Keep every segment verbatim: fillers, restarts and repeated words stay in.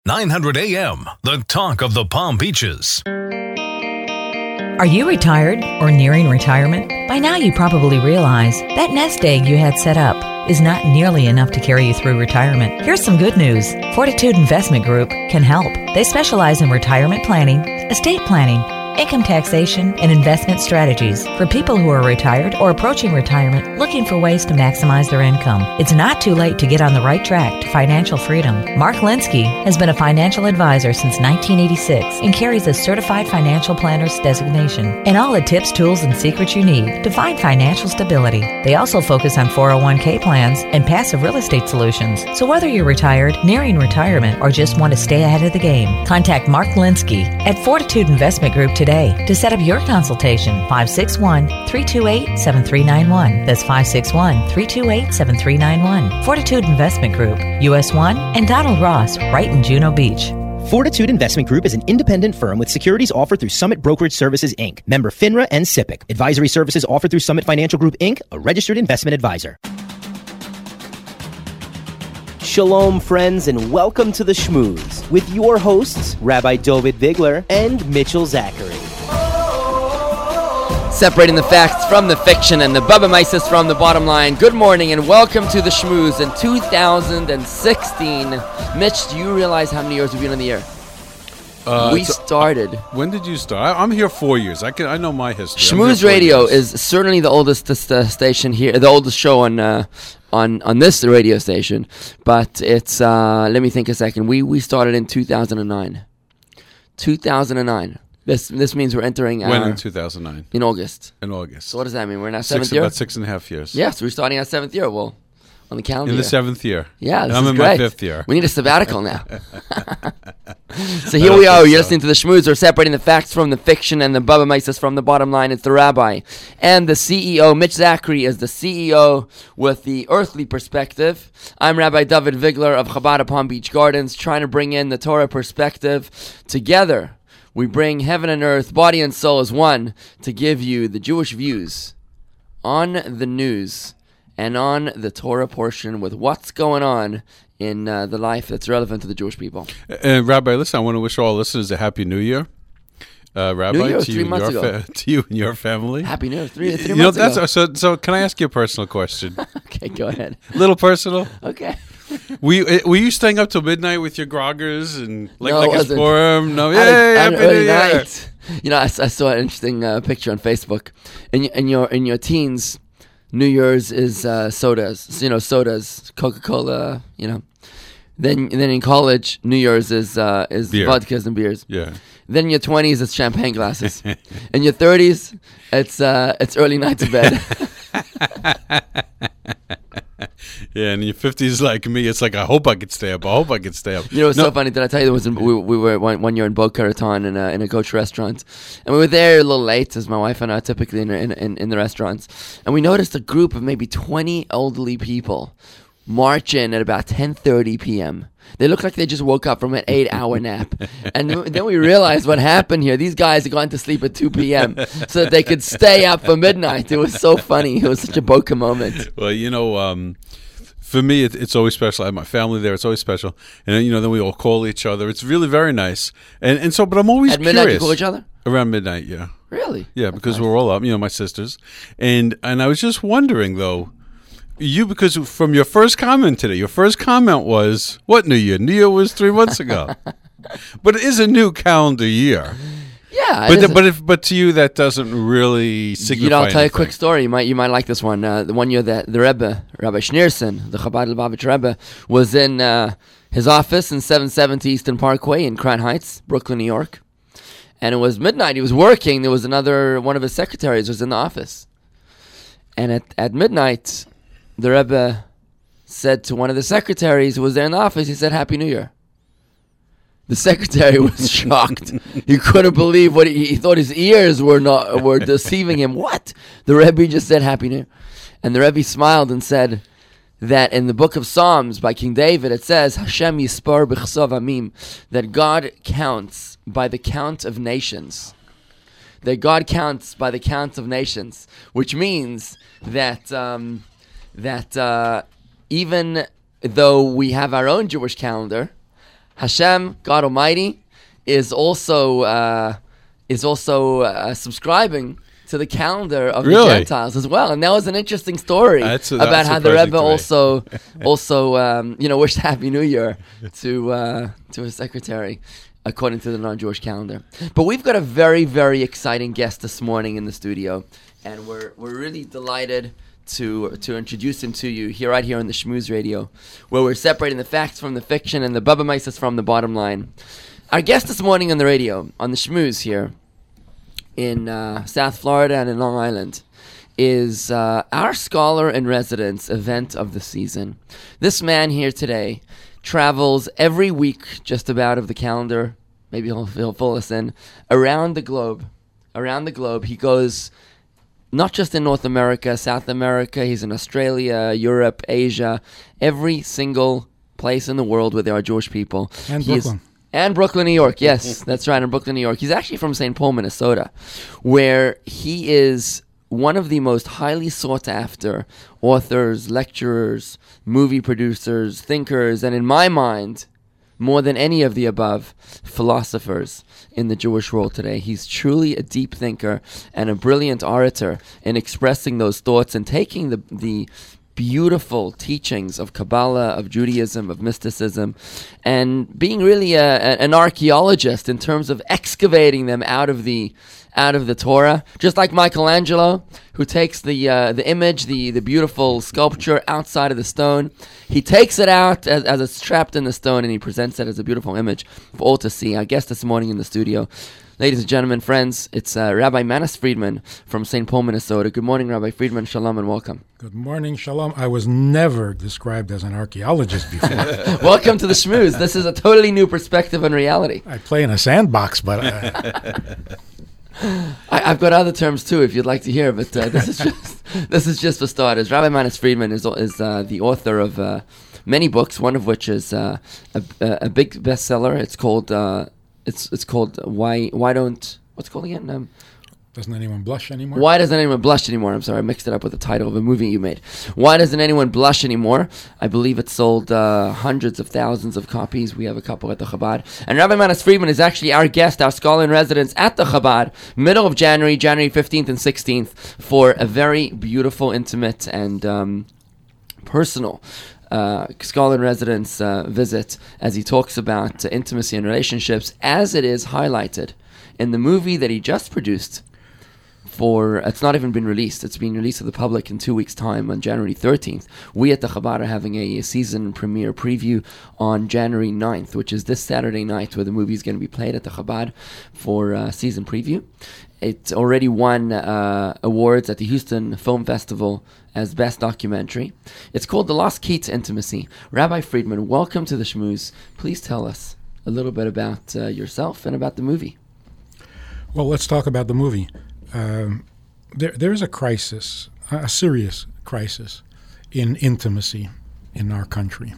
nine hundred A M, the talk of the Palm Beaches. Are you retired or nearing retirement? By now you probably realize that nest egg you had set up is not nearly enough to carry you through retirement. Here's some good news. Fortitude Investment Group can help. They specialize in retirement planning, estate planning, income taxation, and investment strategies for people who are retired or approaching retirement looking for ways to maximize their income. It's not too late to get on the right track to financial freedom. Mark Linsky has been a financial advisor since nineteen eighty-six and carries a certified financial planner's designation and all the tips, tools, and secrets you need to find financial stability. They also focus on four oh one k plans and passive real estate solutions. So whether you're retired, nearing retirement, or just want to stay ahead of the game, contact Mark Linsky at Fortitude Investment Group today to set up your consultation. Five six one, three two eight, seven three nine one. That's five six one, three two eight, seven three nine one. Fortitude Investment Group, U S one, and Donald Ross, right in Juno Beach. Fortitude Investment Group is an independent firm with securities offered through Summit Brokerage Services, Incorporated. Member FINRA and SIPC. Advisory services offered through Summit Financial Group, Incorporated, a registered investment advisor. Shalom, friends, and welcome to The Schmooze with your hosts, Rabbi David Vigler and Mitchell Zachary. Separating the facts from the fiction and the Bubba Mises from the bottom line. Good morning and welcome to The Schmooze in two thousand sixteen. Mitch, do you realize how many years we've been on the air? Uh, we so, started. Uh, when did you start? I, I'm here four years. I can. I know my history. Schmooze Radio years. is certainly the oldest uh, station here, the oldest show on uh, on on this radio station. But it's. Uh, let me think a second. We we started in two thousand nine. two thousand nine. This this means we're entering. When our, in two thousand nine? In August. In August. So what does that mean? We're in our six, seventh year. About six and a half years. Yes, yeah, so we're starting our seventh year. Well. On the calendar. In the seventh year. Yeah, this and I'm is in great. my fifth year. We need a sabbatical now. So here we are. You're so. listening to The Schmooze. We're separating the facts from the fiction and the Bubba Mises from the bottom line. It's the rabbi and the C E O. Mitch Zachary is the C E O with the earthly perspective. I'm Rabbi David Vigler of Chabad Palm Beach Gardens, trying to bring in the Torah perspective. Together, we bring heaven and earth, body and soul as one, to give you the Jewish views on the news and on the Torah portion with what's going on in uh, the life that's relevant to the Jewish people. Uh, Rabbi, listen, I want to wish all listeners a Happy New Year. Uh, Rabbi, New Year, to, three you months and your ago. fa- to you and your family. Happy New Year, three, three you months know, that's, ago. So, so can I ask you a personal question? Okay, go ahead. A little personal? Okay. Were you, were you staying up till midnight with your groggers and like, no, like a Purim? No, yay, Happy New Year. Night. You know, I, I saw an interesting uh, picture on Facebook. In, in your in your teens, New Year's is uh, sodas, you know, sodas, Coca-Cola, you know. Then then in college, New Year's is uh, is Beer. vodkas and beers. Yeah. Then in your twenties, it's champagne glasses. In your thirties, it's uh, it's early night to bed. Yeah, and in your fifties, like me, it's like, I hope I could stay up. I hope I could stay up. You know, it's no. so funny. Did I tell you there was in, we, we were one, one year in Boca Raton in a, in a coach restaurant, and we were there a little late, as my wife and I are typically in, in in in the restaurants, and we noticed a group of maybe twenty elderly people march in at about ten thirty p.m. They look like they just woke up from an eight-hour nap. And then we realized what happened here. These guys had gone to sleep at two p.m. so that they could stay up for midnight. It was so funny. It was such a Boca moment. Well, you know, um, for me, it, it's always special. I have my family there. It's always special. And, then, you know, then we all call each other. It's really very nice. And and so, but I'm always At midnight curious. you call each other? Around midnight, yeah. Really? Yeah, because we're all up, you know, my sisters. And And I was just wondering, though, you, because from your first comment today, your first comment was, what New Year? New Year was three months ago. But it is a new calendar year. Yeah. But the, but if but to you, that doesn't really signify You know, I'll tell you a anything. quick story. You might you might like this one. Uh, the one year that the Rebbe, Rabbi Schneerson, the Chabad Lubavitch Rebbe, was in uh, his office in seven seventy Eastern Parkway in Crown Heights, Brooklyn, New York. And it was midnight. He was working. There was another, one of his secretaries was in the office. And at, at midnight, the Rebbe said to one of the secretaries who was there in the office, he said, Happy New Year. The secretary was shocked. He couldn't believe what he, he thought his ears were not were deceiving him. What? The Rebbe just said Happy New Year. And the Rebbe smiled and said that in the book of Psalms by King David, it says, Hashem yispar b'chsav amim, that God counts by the count of nations. That God counts by the count of nations, which means that um, that uh, even though we have our own Jewish calendar, Hashem, God Almighty, is also uh, is also uh, subscribing to the calendar of Really? the Gentiles as well, and that was an interesting story That's- about that's how the surprising Rebbe to me. also also um, you know wished Happy New Year to uh, to his secretary, according to the non-Jewish calendar. But we've got a very very exciting guest this morning in the studio, and we're we're really delighted to to introduce him to you here right here on the Shmooze Radio, where we're separating the facts from the fiction and the Baba Mises from the bottom line. Our guest this morning on the radio on the Shmooze here in uh, South Florida and in Long Island is uh, our Scholar in Residence event of the season. This man here today travels every week, just about of the calendar, maybe he'll, he'll fill us in, around the globe. Around the globe. He goes not just in North America, South America, he's in Australia, Europe, Asia, every single place in the world where there are Jewish people. And He is- Brooklyn. And Brooklyn, New York. Yes, that's right, in Brooklyn, New York. He's actually from Saint Paul, Minnesota, where he is one of the most highly sought after authors, lecturers, movie producers, thinkers, and in my mind, more than any of the above, philosophers in the Jewish world today. He's truly a deep thinker and a brilliant orator in expressing those thoughts and taking the the beautiful teachings of Kabbalah, of Judaism, of mysticism, and being really a, a, an archaeologist in terms of excavating them out of the out of the Torah, just like Michelangelo, who takes the uh, the image, the, the beautiful sculpture outside of the stone. He takes it out as, as it's trapped in the stone, and he presents it as a beautiful image for all to see. Our guest this morning in the studio, ladies and gentlemen, friends, it's uh, Rabbi Manis Friedman from Saint Paul, Minnesota. Good morning, Rabbi Friedman. Shalom and welcome. Good morning, Shalom. I was never described as an archaeologist before. Welcome to the Shmooze. This is a totally new perspective on reality. I play in a sandbox, but uh, I, I've got other terms too, if you'd like to hear, but uh, this is just this is just for starters. Rabbi Manis Friedman is is uh, the author of uh, many books, one of which is uh, a, a big bestseller. It's called uh, it's it's called Why Why Don't what's it called again? Um, doesn't anyone blush anymore? Why doesn't anyone blush anymore? I'm sorry, I mixed it up with the title of a movie you made. Why doesn't anyone blush anymore? I believe it sold uh, hundreds of thousands of copies. We have a couple at the Chabad. And Rabbi Manis Friedman is actually our guest, our scholar in residence at the Chabad, middle of January, January fifteenth and sixteenth, for a very beautiful, intimate, and um, personal Uh, scholar in residence uh, visit, as he talks about uh, intimacy and relationships as it is highlighted in the movie that he just produced. For it's not even been released. It's being released to the public in two weeks' time on January thirteenth. We at the Chabad are having a, a season premiere preview on January ninth, which is this Saturday night, where the movie is going to be played at the Chabad for uh, season preview. It already won uh, awards at the Houston Film Festival as Best Documentary. It's called The Lost Key to Intimacy. Rabbi Friedman, welcome to the Shmooze. Please tell us a little bit about uh, yourself and about the movie. Well, let's talk about the movie. Um, there, there is a crisis, a serious crisis in intimacy in our country.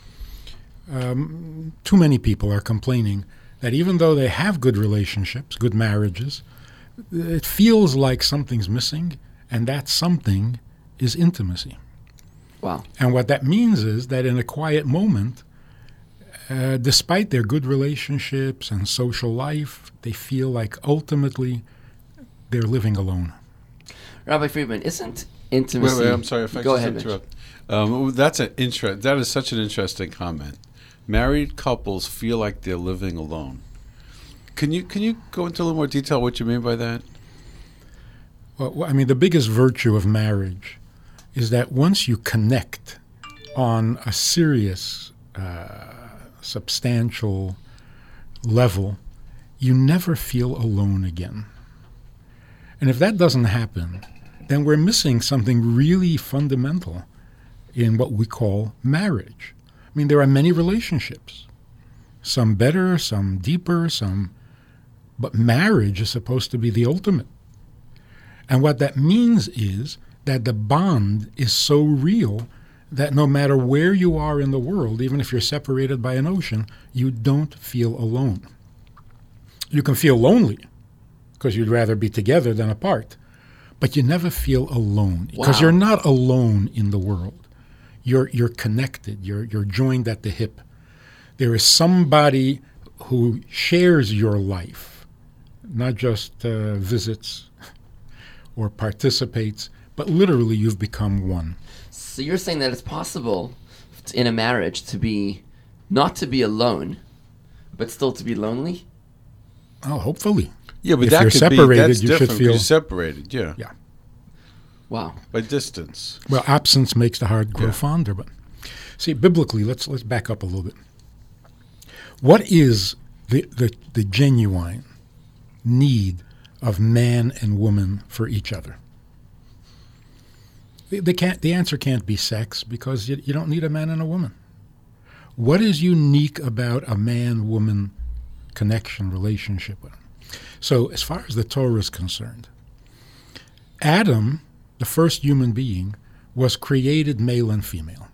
Um, too many people are complaining that even though they have good relationships, good marriages, it feels like something's missing, and that something is intimacy. Wow. And what that means is that in a quiet moment, uh, despite their good relationships and social life, they feel like ultimately they're living alone. Rabbi Friedman, isn't intimacy... Wait, wait, I'm sorry if I Go just ahead, Mitch. interrupt. Um, that's an inter- That is such an interesting comment. Married couples feel like they're living alone. Can you can you go into a little more detail what you mean by that? Well, I mean, the biggest virtue of marriage is that once you connect on a serious, uh, substantial level, you never feel alone again. And if that doesn't happen, then we're missing something really fundamental in what we call marriage. I mean, there are many relationships, some better, some deeper, some... But marriage is supposed to be the ultimate. And what that means is that the bond is so real that no matter where you are in the world, even if you're separated by an ocean, you don't feel alone. You can feel lonely because you'd rather be together than apart, but you never feel alone because Wow. you're not alone in the world. You're you're connected. You're you're joined at the hip. There is somebody who shares your life, not just uh, visits or participates, but literally you've become one. So you're saying that it's possible in a marriage to be, not to be alone, but still to be lonely? Oh, hopefully. Yeah, but If that you're could separated, be, that's you should different 'cause feel- you're separated, yeah. Yeah. Wow. By distance. Well, absence makes the heart grow Yeah. fonder. But see, biblically, let's let's back up a little bit. What is the, the, the genuine need of man and woman for each other? They, they can't, the answer can't be sex, because you, you don't need a man and a woman. What is unique about a man-woman connection, relationship with them? So as far as the Torah is concerned, Adam, the first human being, was created male and female.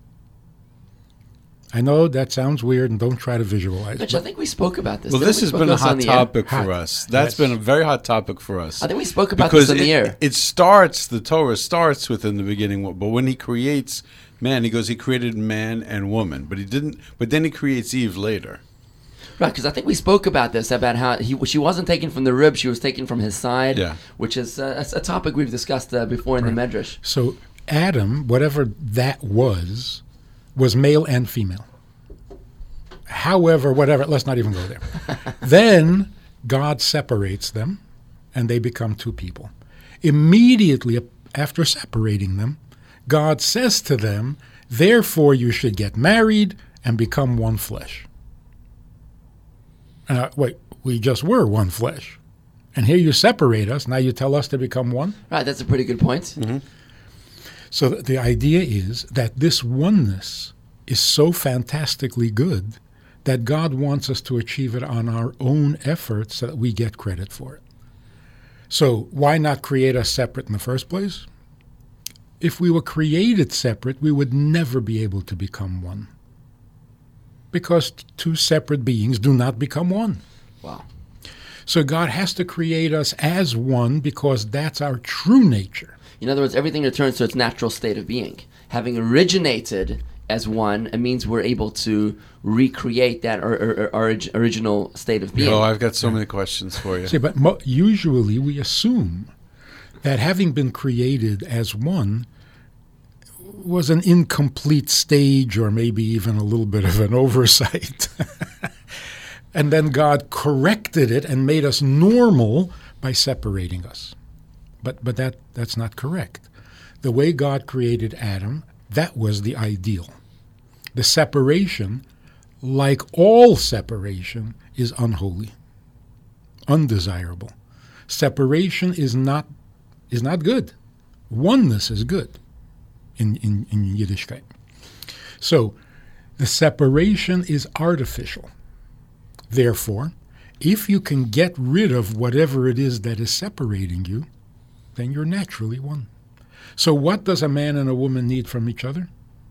I know that sounds weird, and don't try to visualize. Mitch, but I think we spoke about this. Well, Didn't this we has spoke been a about this on hot the air? topic for Hot. us. That's Yes. been a very hot topic for us. I think we spoke about because this on the it, air. it starts, the Torah starts within the beginning, but when he creates man, he goes, he created man and woman, but he didn't, but then he creates Eve later. Right, because I think we spoke about this, about how he, she wasn't taken from the rib, she was taken from his side, Yeah. which is uh, a, a topic we've discussed uh, before in the Medrash. So Adam, whatever that was, was male and female. However, whatever, let's not even go there. Then God separates them, and they become two people. Immediately after separating them, God says to them, therefore you should get married and become one flesh. Uh, wait, we just were one flesh. And here you separate us, now you tell us to become one? Right, that's a pretty good point. Mm-hmm. So th- the idea is that this oneness is so fantastically good that God wants us to achieve it on our own efforts so that we get credit for it. So why not create us separate in the first place? If we were created separate, we would never be able to become one. Because t- two separate beings do not become one. Wow. So God has to create us as one because that's our true nature. In other words, everything returns to its natural state of being. Having originated as one, it means we're able to recreate that or, or, or orig- original state of being. Oh, I've got so many questions for you. See, but mo- usually we assume that having been created as one was an incomplete stage or maybe even a little bit of an oversight. And then God corrected it and made us normal by separating us. But but that that's not correct. The way God created Adam, that was the ideal. The separation, like all separation, is unholy, undesirable. Separation is not is not good. Oneness is good in, in, in Yiddishkeit. So the separation is artificial. Therefore, if you can get rid of whatever it is that is separating you, then you're naturally one. So what does a man and a woman need from each other?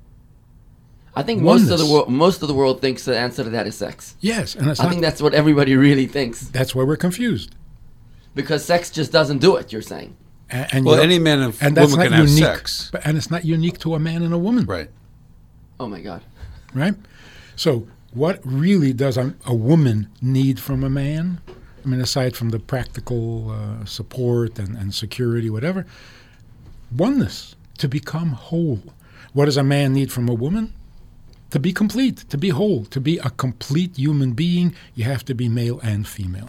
I think most of the Oneness. world, most of the world thinks the answer to that is sex. Yes, and it's I not, think that's what everybody really thinks, that's why we're confused. because sex just doesn't do it. You're saying. And, and Well, you know- any man and, and that's woman not can have unique, sex. But, and it's not unique to a man and a woman, Right. Oh my God. right? So what really does a, a woman need from a man? I mean, aside from the practical uh, support and, and security, whatever, oneness, to become whole. What does a man need from a woman? To be complete, to be whole, to be a complete human being, you have to be male and female.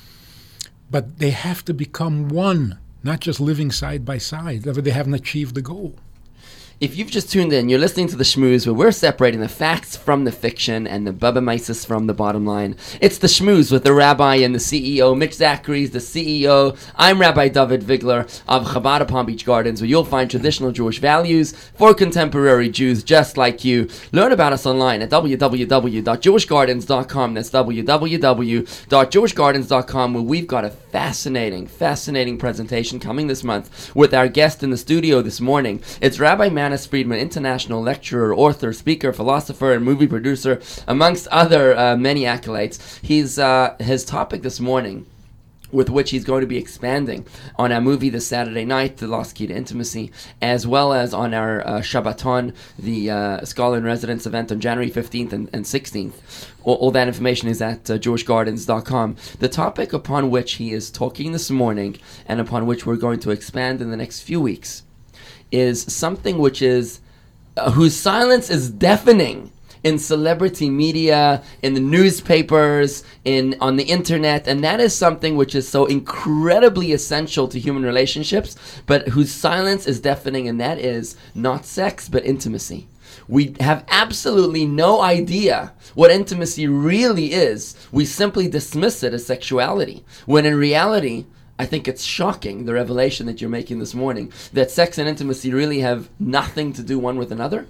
But they have to become one, not just living side by side. They haven't achieved the goal. If you've just tuned in, you're listening to The Schmooze, where we're separating the facts from the fiction and the Bubba Mises from the bottom line. It's The Schmooze with the rabbi and the C E O. Mitch Zachary is the C E O. I'm Rabbi David Vigler of Chabad of Palm Beach Gardens, where you'll find traditional Jewish values for contemporary Jews just like you. Learn about us online at w w w dot jewish gardens dot com. That's w w w dot jewish gardens dot com, where we've got a fascinating, fascinating presentation coming this month with our guest in the studio this morning. It's Rabbi Manis Friedman, international lecturer, author, speaker, philosopher, and movie producer, amongst other uh, many accolades. He's uh, his topic this morning with which he's going to be expanding on our movie this Saturday night, The Lost Key to Intimacy, as well as on our uh, Shabbaton, the uh, Scholar in Residence event on January fifteenth and, and sixteenth. All, all that information is at uh, jewish gardens dot com. The topic upon which he is talking this morning, and upon which we're going to expand in the next few weeks, is something which is, uh, whose silence is deafening in celebrity media, in the newspapers, in on the internet, and that is something which is so incredibly essential to human relationships, but whose silence is deafening, and that is not sex, but intimacy. We have absolutely no idea what intimacy really is. We simply dismiss it as sexuality, when in reality, I think it's shocking, the revelation that you're making this morning, that sex and intimacy really have nothing to do one with another.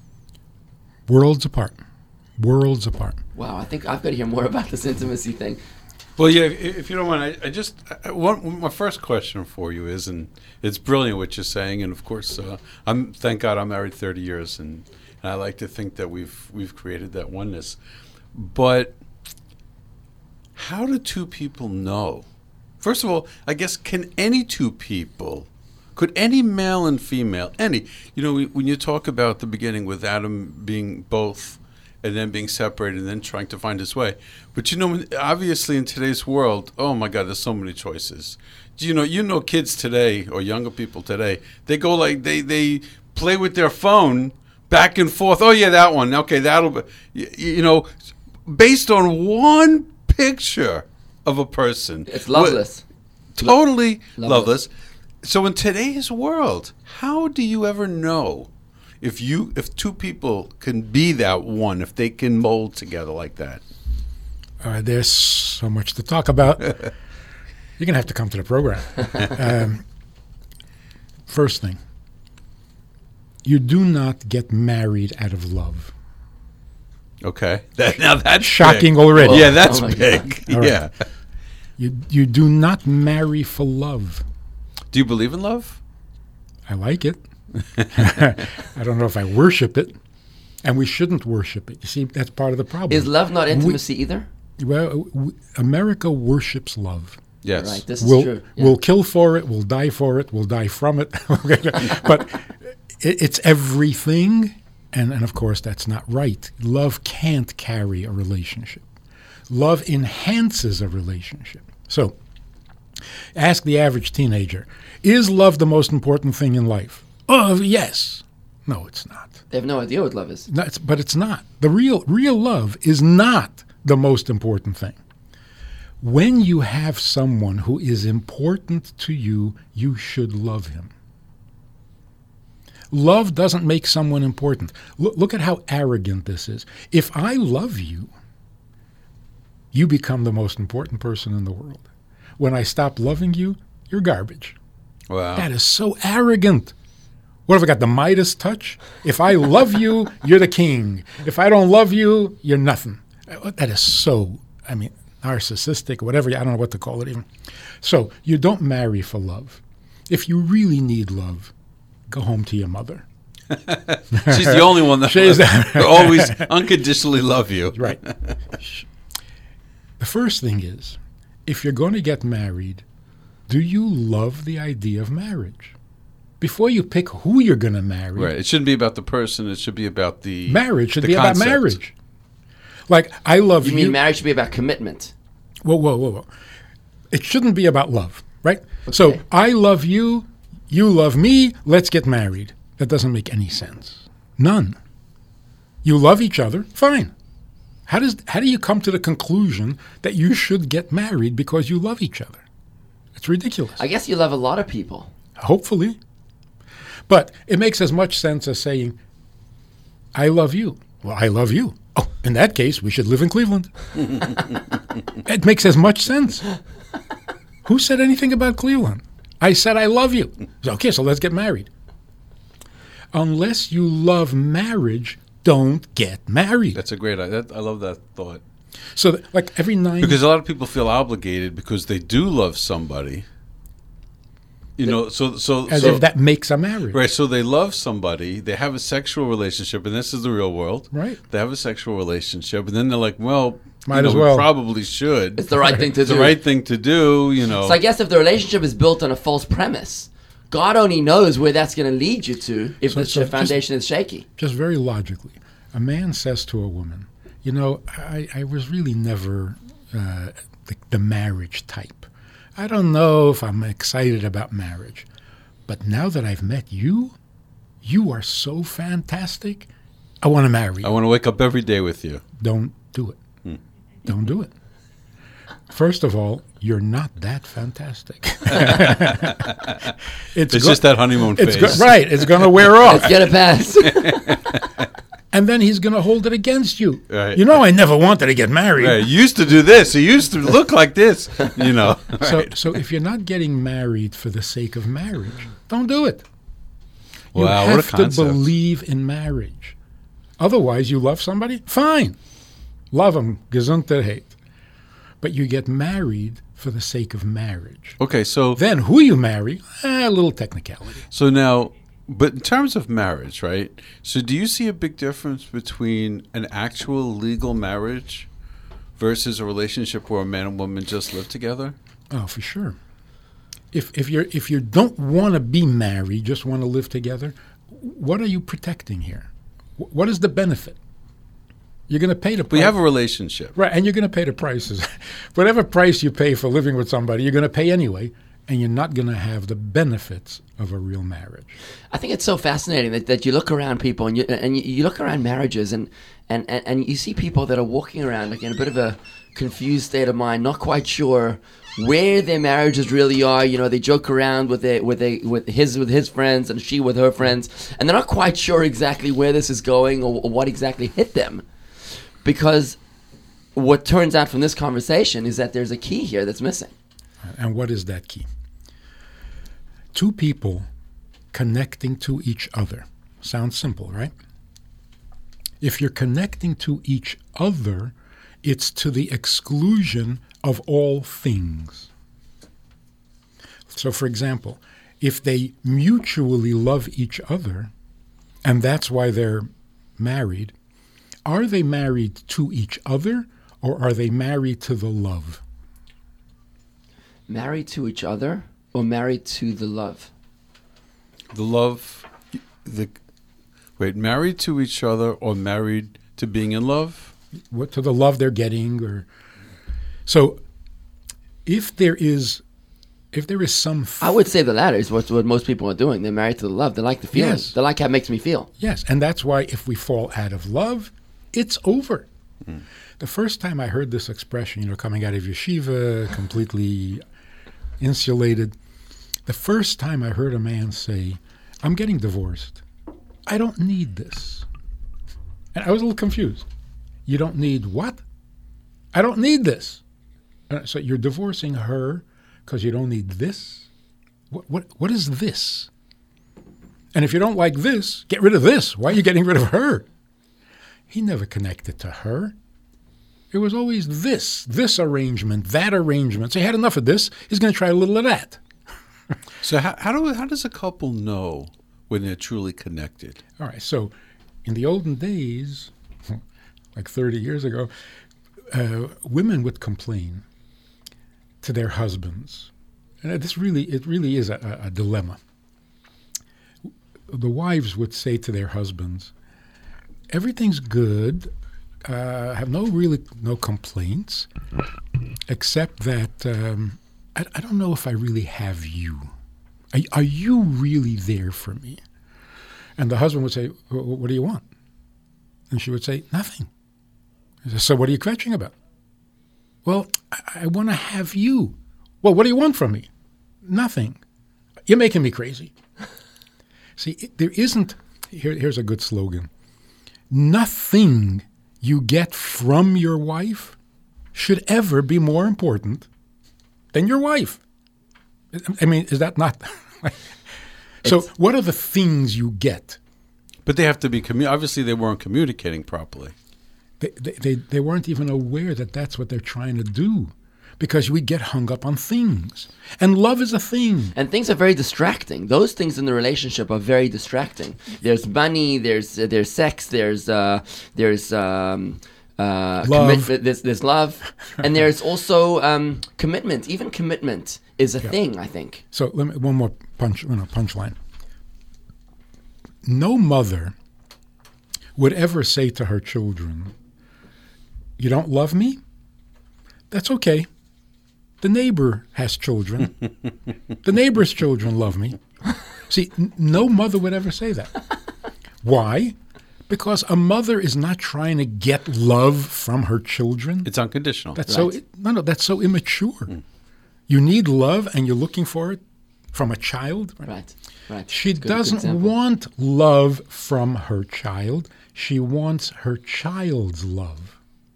Worlds apart. Worlds apart. Wow, I think I've got to hear more about this intimacy thing. Well, yeah, if if you don't mind, I, I just, I, one, my first question for you is, and it's brilliant what you're saying, and of course, uh, I'm thank God I'm married thirty years, and, and I like to think that we've we've created that oneness. But how do two people know? First of all, I guess, can any two people, could any male and female, any, you know, when you talk about the beginning with Adam being both and then being separated and then trying to find his way. But, you know, obviously in today's world, oh, my God, there's so many choices. You know, you know kids today or younger people today, they go like, they, they play with their phone back and forth. Oh, yeah, that one. Okay, that'll be, you, you know, based on one picture of a person. It's loveless. Totally Lo- loveless. loveless. So in today's world, how do you ever know if you if two people can be that one, if they can mold together like that? Uh, there's so much to talk about. You're going to have to come to the program. um, first thing, you do not get married out of love. Okay. That, now that's shocking big. already. Yeah, that's oh big. Right. Yeah. You you do not marry for love. Do you believe in love? I like it. I don't know if I worship it, and we shouldn't worship it. You see, that's part of the problem. Is love not intimacy we, either? Well, we, America worships love. Yes. Right, this is We'll, true. Yeah. we'll kill for it, we'll die for it, we'll die from it. But it, it's everything, and, and of course that's not right. Love can't carry a relationship. Love enhances a relationship. So, ask the average teenager, is love the most important thing in life? Oh, yes. No, it's not. They have no idea what love is. No, it's, but it's not. The real real love is not the most important thing. When you have someone who is important to you, you should love him. Love doesn't make someone important. Look, look at how arrogant this is. If I love you, you become the most important person in the world. When I stop loving you, you're garbage. Wow. That is so arrogant. What have I got, the Midas touch? If I love you, you're the king. If I don't love you, you're nothing. That is so, I mean, narcissistic, whatever, I don't know what to call it even. So you don't marry for love. If you really need love, go home to your mother. She's the only one that She's will always unconditionally love you. Right. The first thing is, if you're going to get married, do you love the idea of marriage? Before you pick who you're going to marry. Right. It shouldn't be about the person. It should be about the marriage. Should the be concept. about marriage. Like, I love You you. mean marriage should be about commitment? Whoa, whoa, whoa, whoa. It shouldn't be about love, right? Okay. So I love you, you love me, let's get married. That doesn't make any sense. None. You love each other, fine. How does how do you come to the conclusion that you should get married because you love each other? It's ridiculous. I guess you love a lot of people. Hopefully. But it makes as much sense as saying, I love you. Well, I love you. Oh, in that case, we should live in Cleveland. It makes as much sense. Who said anything about Cleveland? I said I love you. Okay, so let's get married. Unless you love marriage, don't get married. That's a great idea. I love that thought. So, th- like every nine... Because a lot of people feel obligated because they do love somebody. You know, so... so As so, if that makes a marriage. Right, so they love somebody, they have a sexual relationship, and this is the real world. Right. They have a sexual relationship, and then they're like, well, Might you know, as well. we probably should. It's the right thing to It's do. the right thing to do, you know. So I guess if the relationship is built on a false premise, God only knows where that's going to lead you to if So- the so sh- foundation is shaky. Just very logically, a man says to a woman, you know, I, I was really never uh, the, the marriage type. I don't know if I'm excited about marriage. But now that I've met you, you are so fantastic. I want to marry you. I want to wake up every day with you. Don't do it. Don't do it. First of all, you're not that fantastic. It's go- just that honeymoon it's phase. go- right. It's going to wear off. Get it past. And then he's going to hold it against you. Right. You know, I never wanted to get married. Right, you used to do this. You used to look like this. You know. So, so if you're not getting married for the sake of marriage, don't do it. You Wow, have what a to concept. believe in marriage. Otherwise, you love somebody, fine. Love them, Gesundheit. But you get married for the sake of marriage. Okay, so Then who you marry, eh, a little technicality. so now, but in terms of marriage, right? So do you see a big difference between an actual legal marriage versus a relationship where a man and woman just live together? Oh, for sure. If if you're if you don't want to be married, just want to live together, what are you protecting here? Wh- What is the benefit? You're going to pay the price. We have a relationship. Right, and you're going to pay the prices. Whatever price you pay for living with somebody, you're going to pay anyway, and you're not going to have the benefits of a real marriage. I think it's so fascinating that, that you look around people and you and you, you look around marriages and, and, and, and you see people that are walking around like in a bit of a confused state of mind, not quite sure where their marriages really are. You know, they joke around with their, with they with his with his friends and she with her friends, and they're not quite sure exactly where this is going or, or what exactly hit them. Because what turns out from this conversation is that there's a key here that's missing. And what is that key? Two people connecting to each other. Sounds simple, right? If you're connecting to each other, it's to the exclusion of all things. So, for example, if they mutually love each other, and that's why they're married, are they married to each other or are they married to the love? Married to each other or married to the love? The love, the wait, married to each other or married to being in love? What to the love they're getting, or so if there is if there is some f- I would say the latter is what, what most people are doing. They're married to the love. They like the feeling. Yes. They like how it makes me feel. yes, and that's why if we fall out of love, it's over. The first time I heard this expression, you know, coming out of yeshiva, completely insulated, the first time I heard a man say, "I'm getting divorced. I don't need this," and I was a little confused. You don't need what? I don't need this. Uh, so you're divorcing her because you don't need this? What, what, what is this? And if you don't like this, get rid of this. Why are you getting rid of her? He never connected to her. It was always this, this arrangement, that arrangement. So he had enough of this. He's going to try a little of that. So how how do how does a couple know when they're truly connected? All right. So in the olden days, like thirty years ago, uh, women would complain to their husbands. And this really, it really is a, a dilemma. The wives would say to their husbands, everything's good, uh, have no really, no complaints, except that um, I, I don't know if I really have you. Are, are you really there for me? And the husband would say, what do you want? And she would say, nothing. He said, so what are you kvetching about? Well, I, I want to have you. Well, what do you want from me? Nothing. You're making me crazy. See, it, there isn't, here, here's a good slogan. Nothing you get from your wife should ever be more important than your wife. I mean, is that not? So It's- what are the things you get? But they have to be commu- obviously they weren't communicating properly. They, they, they, they weren't even aware that that's what they're trying to do, because we get hung up on things. And love is a thing. And things are very distracting. Those things in the relationship are very distracting. There's money, there's uh, there's sex, there's uh, there's um, uh, Love. commitment. There's, there's love, and there's also um, commitment. Even commitment is a thing, I think. So let me one more punch, you know, punchline. No mother would ever say to her children, "You don't love me? That's okay. The neighbor has children. The neighbor's children love me." See, n- no mother would ever say that. Why? Because a mother is not trying to get love from her children. It's unconditional. That's Right. so no, no. That's so immature. Mm. You need love, and you're looking for it from a child. Right, right. She It's a good- good doesn't example. want love from her child. She wants her child's love.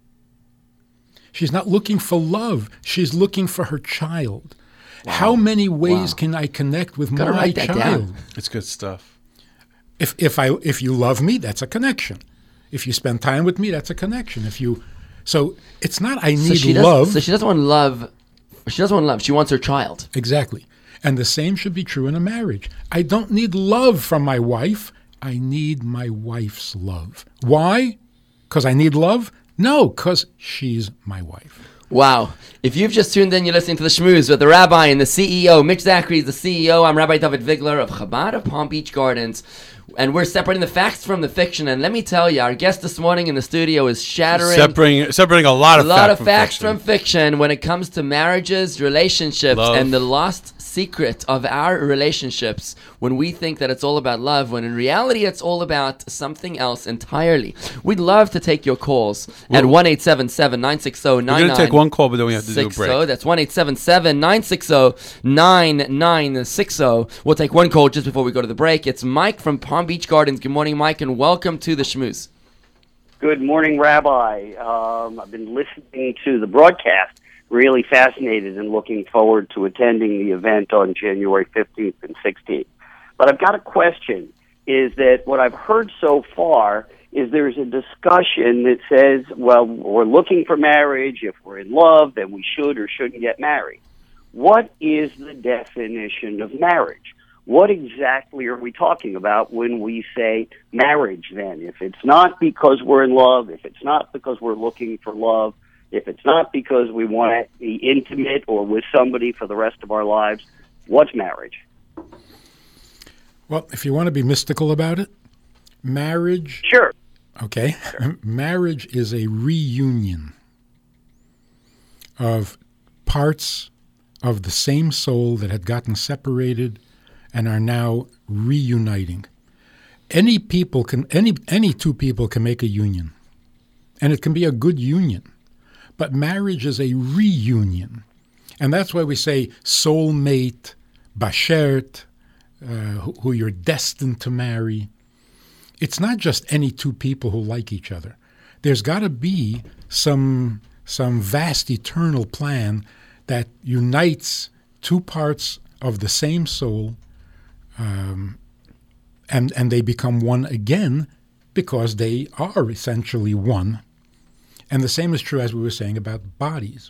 She's not looking for love. She's looking for her child. How many ways Wow. can I connect with Gotta my write that child? down. It's good stuff. If if I if you love me, that's a connection. If you spend time with me, that's a connection. If you, so it's not I So need she does, love. So she doesn't want love. She doesn't want love. She wants her child. Exactly. And the same should be true in a marriage. I don't need love from my wife. I need my wife's love. Why? Because I need love? No, because she's my wife. Wow. If you've just tuned in, you're listening to The Schmooze with the Rabbi and the C E O. Mitch Zachary is the C E O. I'm Rabbi David Vigler of Chabad of Palm Beach Gardens. And we're separating the facts from the fiction. And let me tell you, our guest this morning in the studio is shattering Separating, separating a lot a of lot fact of from facts fiction. from fiction when it comes to marriages, relationships, Love. and the lost secret of our relationships when we think that it's all about love, when in reality it's all about something else entirely. We'd love to take your calls at one eight seven seven, nine six zero, nine nine We're going to take one call, but then we have to do a six break. zero. That's one eight seven seven, nine six zero, nine nine six zero. We'll take one call just before we go to the break. It's Mike from Palm Beach Gardens. Good morning, Mike, and welcome to the Schmooze. Good morning, Rabbi. Um, I've been listening to the broadcast, really fascinated and looking forward to attending the event on January fifteenth and sixteenth. But I've got a question, is that what I've heard so far is there's a discussion that says, well, we're looking for marriage. If we're in love, then we should or shouldn't get married. What is the definition of marriage? What exactly are we talking about when we say marriage then? If it's not because we're in love, if it's not because we're looking for love, if it's not because we want to be intimate or with somebody for the rest of our lives, what's marriage? Well, if you want to be mystical about it, marriage, Sure. okay, marriage is a reunion of parts of the same soul that had gotten separated and are now reuniting. Any people can, any any two people can make a union, and it can be a good union. But marriage is a reunion, and that's why we say soulmate, bashert, uh, who, who you're destined to marry. It's not just any two people who like each other. There's got to be some some vast eternal plan that unites two parts of the same soul, um, and and they become one again because they are essentially one. And the same is true, as we were saying, about bodies.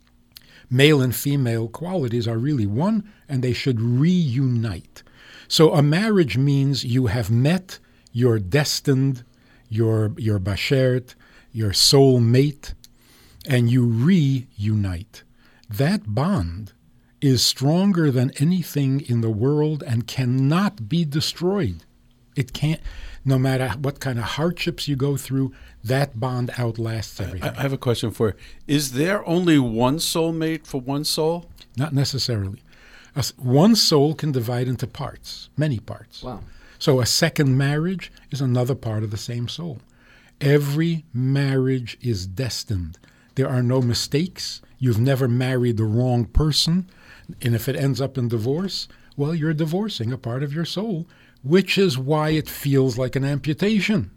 Male and female qualities are really one, and they should reunite. So a marriage means you have met your destined, your your bashert, your soul mate, and you reunite. That bond is stronger than anything in the world and cannot be destroyed. It can't, no matter what kind of hardships you go through, that bond outlasts everything. I I have a question for you. Is there only one soulmate for one soul? Not necessarily. A s- One soul can divide into parts, many parts. Wow. So a second marriage is another part of the same soul. Every marriage is destined. There are no mistakes. You've never married the wrong person. And if it ends up in divorce, well, you're divorcing a part of your soul, which is why it feels like an amputation.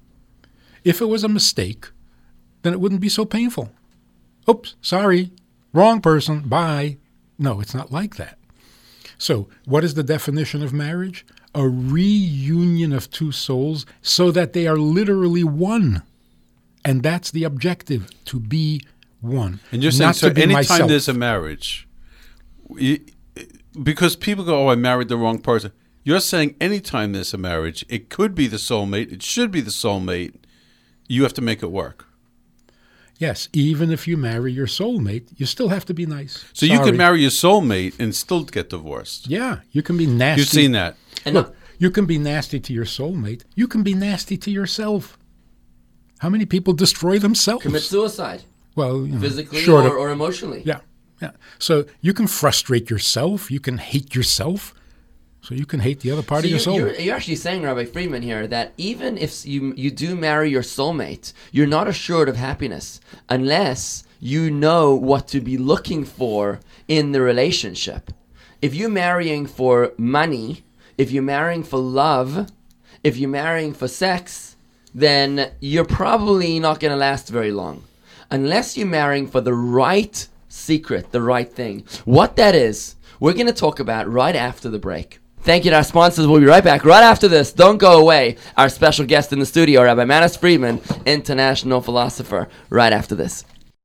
If it was a mistake, then it wouldn't be so painful. Oops, sorry, wrong person, bye. No, it's not like that. So what is the definition of marriage? A reunion of two souls so that they are literally one. And that's the objective, to be one. And you're saying, not so to be anytime myself. there's a marriage, you, because people go, oh, I married the wrong person. You're saying anytime there's a marriage, it could be the soulmate, it should be the soulmate, you have to make it work. Yes, even if you marry your soulmate, you still have to be nice. So Sorry. you could marry your soulmate and still get divorced. Yeah, you can be nasty. You've seen that. And Look, you can be nasty to your soulmate. You can be nasty to yourself. How many people destroy themselves? commit suicide, Well, you know, physically short or, of- or emotionally. Yeah, yeah. So you can frustrate yourself. You can hate yourself. So you can hate the other part So of your you, soul. you're, you're actually saying, Rabbi Friedman, here that even if you you do marry your soulmate, you're not assured of happiness unless you know what to be looking for in the relationship. If you're marrying for money, if you're marrying for love, if you're marrying for sex, then you're probably not going to last very long. Unless you're marrying for the right secret, the right thing. What that is, we're going to talk about right after the break. Thank you to our sponsors. We'll be right back right after this. Don't go away. Our special guest in the studio, Rabbi Manis Friedman, international philosopher, right after this.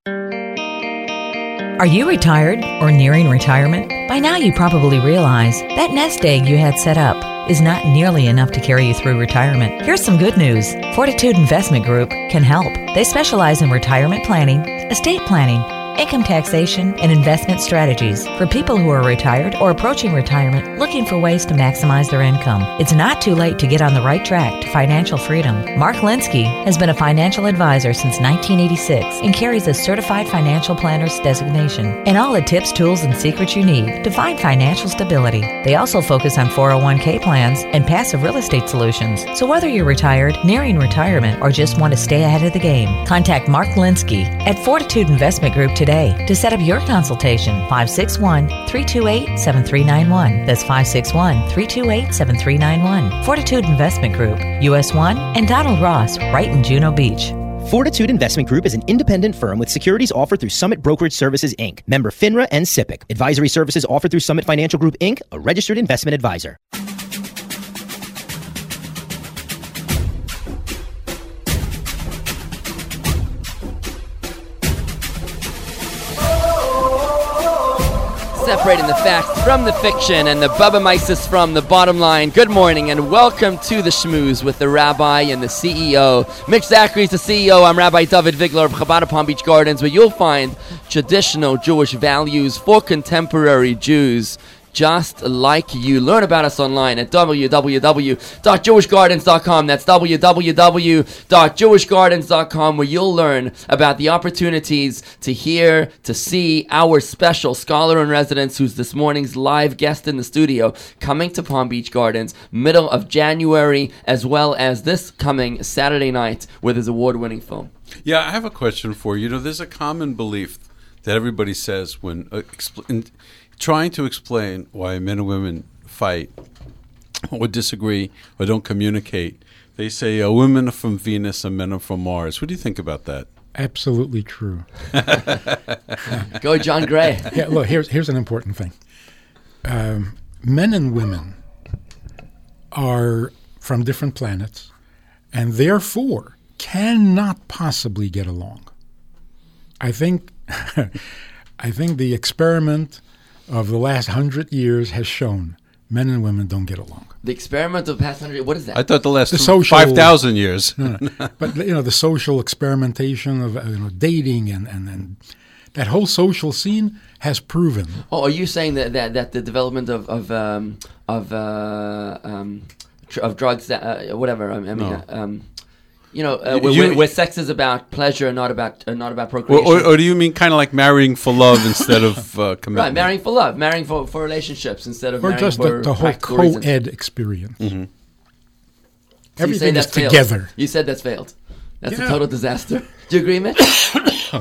Are you retired or nearing retirement? By now you probably realize that nest egg you had set up is not nearly enough to carry you through retirement. Here's some good news. Fortitude Investment Group can help. They specialize in retirement planning, estate planning, income taxation, and investment strategies for people who are retired or approaching retirement looking for ways to maximize their income. It's not too late to get on the right track to financial freedom. Mark Linsky has been a financial advisor since nineteen eighty-six and carries a certified financial planner's designation and all the tips, tools, and secrets you need to find financial stability. They also focus on four oh one k plans and passive real estate solutions. So whether you're retired, nearing retirement, or just want to stay ahead of the game, contact Mark Linsky at Fortitude Investment Group today to set up your consultation. five six one, three two eight, seven three nine one. That's five six one, three two eight, seven three nine one. Fortitude Investment Group, U S one, and Donald Ross, right in Juno Beach. Fortitude Investment Group is an independent firm with securities offered through Summit Brokerage Services, Incorporated. Member FINRA and SIPC. Advisory services offered through Summit Financial Group, Incorporated, a registered investment advisor. Separating the facts from the fiction and the Bubba Mises from the bottom line. Good morning and welcome to the Schmooze with the Rabbi and the C E O. Mitch Zachary is the C E O. I'm Rabbi David Vigler of Chabad of Palm Beach Gardens, where you'll find traditional Jewish values for contemporary Jews just like you. Learn about us online at w w w dot jewish gardens dot com. That's w w w dot jewish gardens dot com, where you'll learn about the opportunities to hear, to see our special scholar in residence, who's this morning's live guest in the studio, coming to Palm Beach Gardens, middle of January, as well as this coming Saturday night with his award-winning film. Yeah, I have a question for you. You know, there's a common belief that everybody says when uh, expl- in, trying to explain why men and women fight or disagree or don't communicate. They say uh, women are from Venus and men are from Mars. What do you think about that? Absolutely true. Go John Gray. Yeah, look, here's here's an important thing. Um, men and women are from different planets, and therefore cannot possibly get along. I think, I think the experiment of the last hundred years has shown men and women don't get along. The experiment of the past hundred, what is that? I thought the last The social- five thousand years. No, no. But you know, the social experimentation of uh, you know dating and, and, and that whole social scene has proven. Oh, are you saying that, that, that the development of of um, of uh, um, tr- of drugs, that, uh, whatever? I mean, No. um, you know, uh, You- where, you- where, where sex is about pleasure, not about uh, not about procreation. or, or, or do you mean kind of like marrying for love instead of uh, commitment? Right, marrying for love, marrying for, for relationships instead of Or marrying just for the, the whole practical reasons. co-ed experience. Mm-hmm. So you say Everything is that's failed. together. You said that's failed. That's a Yeah. total disaster. Do you agree, Mitch?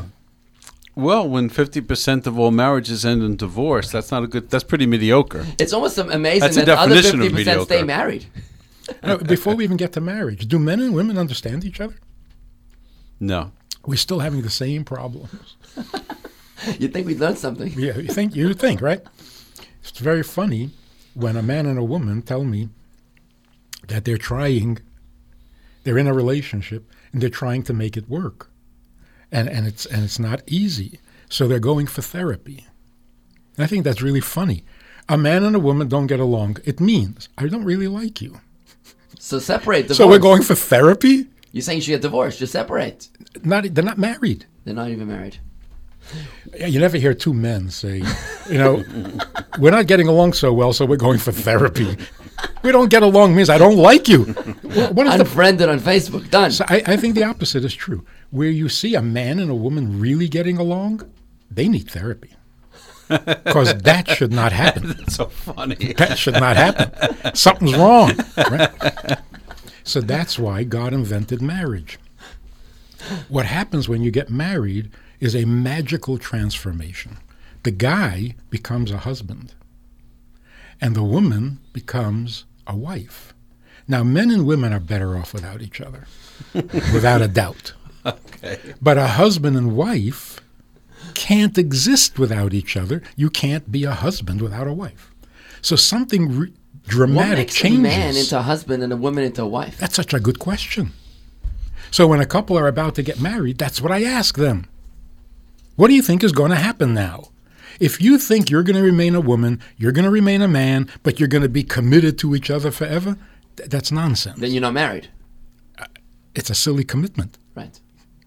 Well, when fifty percent of all marriages end in divorce, that's not a good. That's pretty mediocre. It's almost amazing That's the that other definition of fifty percent stay mediocre. married. No, before we even get to marriage, do men and women understand each other? No. We're still having the same problems. You'd think we'd learn something. Yeah, you think you think, right? It's very funny when a man and a woman tell me that they're trying, they're in a relationship and they're trying to make it work, and and it's and it's not easy. So they're going for therapy. And I think that's really funny. A man and a woman don't get along. It means I don't really like you. So separate. Divorce. So we're going for therapy. You're saying you should get divorced. Just separate. Not they're not married. They're not even married. Yeah, you never hear two men say, you know, we're not getting along so well, so we're going for therapy. We don't get along means I don't like you. What is the Unfriended on Facebook. Done. So I, I think the opposite is true. Where you see a man and a woman really getting along, they need therapy. Because that should not happen. That's so funny. That should not happen. Something's wrong. Right? So that's why God invented marriage. What happens when you get married is a magical transformation. The guy becomes a husband, and the woman becomes a wife. Now, men and women are better off without each other, without a doubt. Okay. But a husband and wife can't exist without each other. You can't be a husband without a wife. So something re- dramatic What makes changes. a man into a husband and a woman into a wife? That's such a good question. So when a couple are about to get married, that's what I ask them. What do you think is going to happen now? If you think you're going to remain a woman, you're going to remain a man, but you're going to be committed to each other forever, th- that's nonsense. Then you're not married. It's a silly commitment. Right.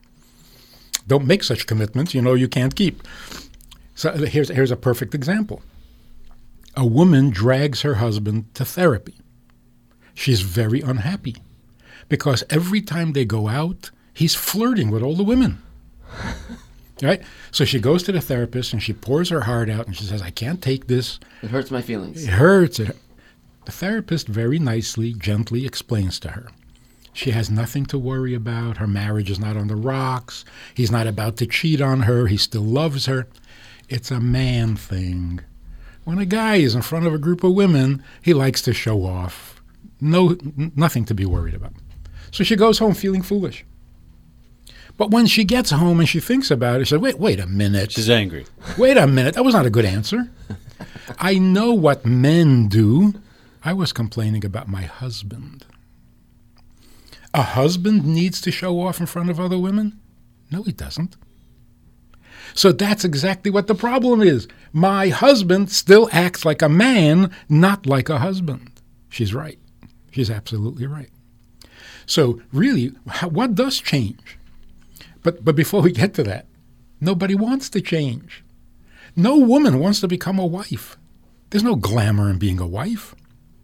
Don't make such commitments you know you can't keep. So here's, here's a perfect example. A woman drags her husband to therapy. She's very unhappy because every time they go out, he's flirting with all the women. Right? So she goes to the therapist and she pours her heart out and she says, I can't take this. It hurts my feelings. It hurts. It, the therapist very nicely, gently explains to her. She has nothing to worry about. Her marriage is not on the rocks. He's not about to cheat on her. He still loves her. It's a man thing. When a guy is in front of a group of women, he likes to show off. No, n- nothing to be worried about. So she goes home feeling foolish. But when she gets home and she thinks about it, she says, wait, wait a minute. She's angry. Wait a minute. That was not a good answer. I know what men do. I was complaining about my husband. A husband needs to show off in front of other women? No, he doesn't. So that's exactly what the problem is. My husband still acts like a man, not like a husband. She's right. She's absolutely right. So really, how, what does change? But but before we get to that, nobody wants to change. No woman wants to become a wife. There's no glamour in being a wife.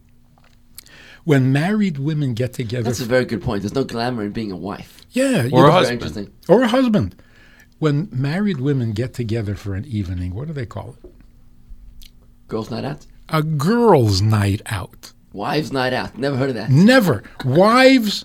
When married women get together... That's a very good point. There's no glamour in being a wife. Yeah. Or you a know, husband. Very interesting. Or a husband. When married women get together for an evening, what do they call it? Girls' night out? A girls' night out. Wives' night out. Never heard of that. Never. Wives...